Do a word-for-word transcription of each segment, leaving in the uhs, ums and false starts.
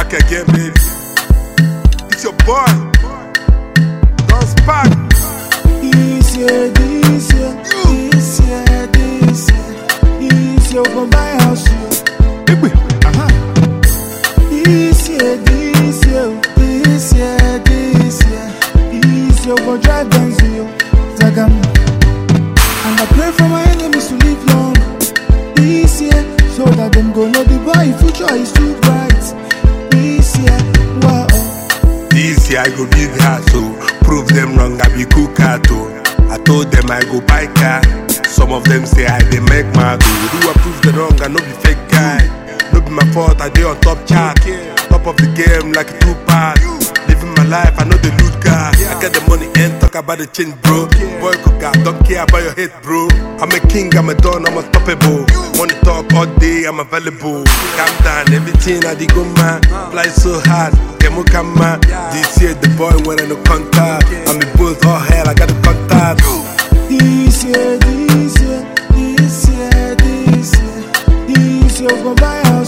back again, baby. It's your boy, Don Spark. This year, this year, this year, this year, this year, go buy house. Uh-huh. This year, this year, this year, this year, this year, go drive Benz, Zagam. And I pray for my enemies to live long this year, so that them go know the boy future is too bright. This year, wow. This year I go big house, so prove them wrong, I be cool car too. I told them I go buy car. Some of them say I dey make my do. Do I prove the wrong? I no be fake guy. No be my fault, I dey on top chart. Top of the game like a two part. Living my life, I know the loot car. I get the money and talk about the change, bro. Boy coca, don't care about your hate, bro. I'm a king, I'm a don, I'm unstoppable. Money talk all day, I'm available. Calm down, everything I dey go man. Fly so hard, Kemu Kama. This year the boy when I no contact. I'm a bulls all hell, I got the contact. This year, this year, this year, this year, this year, go buy house.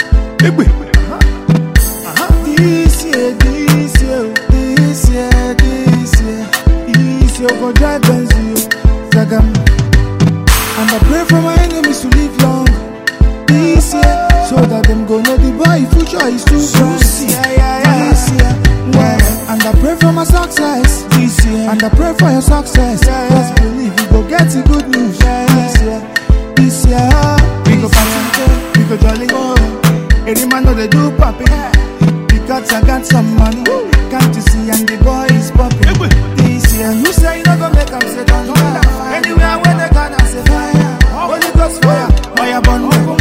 Uh-huh. Uh-huh. This year, this year, this year, this year, this year, go drive Benz, Zagam. And I pray for my enemies to live long this year, so that them go know the boy future is too bright. This year, yeah. And I pray for my success this year, and I pray for your success. Just believe you go get the good news this year. This year, we go party, we go jolly. Any man know they do popping, because I got some money. Can't you see? And the boy is popping. This year, you say you not gonna make them say don't fire. Anywhere when they gonna say fire, Holy Ghost fire, fire burn them,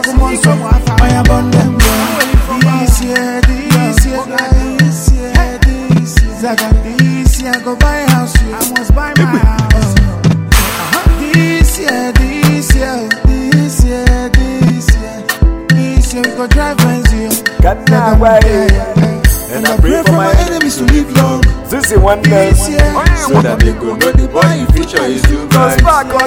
fire burn them. This year, this year, this year, this year, Zaga, this year go buy a house. I must buy my house. Uh-huh. This year, this year, this year, this year, this year we go drive Benz. Got that way. And I pray for my enemies to live long This is one day, this year, so that they could know the boy future is too bright.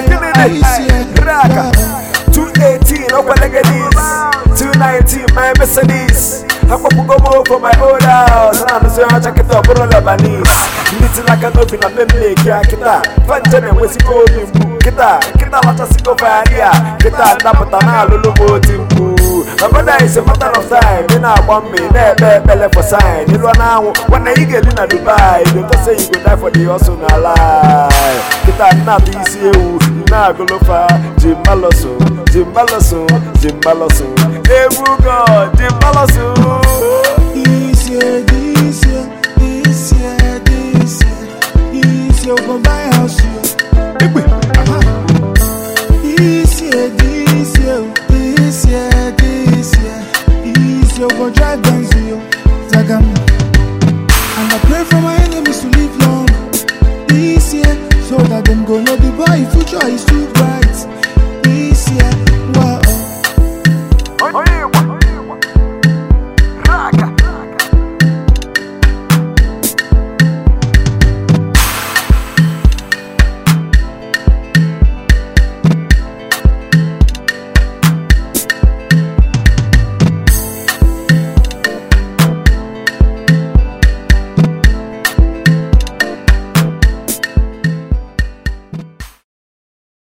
two eighteen, up like this. two nineteen, my Mercedes. I'm going to go more for my old house. And I'm going to check it up on Lebanese. Little like a nothing, I'm going to make it. Fantan and West Coast, Kita, Kita, what a single fire. Kita, Napatana, Lulu, Timbu. My brother is a matter of time. Then I want me, never, never for sign. You know now, when I get in a Dubai, you don't say you go die for the hustle alive. Kita, not this you, now go look for Jim Maloso, Jim Maloso, Jim Maloso. Hey, God, Jim Maloso. This year, this year, this year, this year, this year, go buy a house.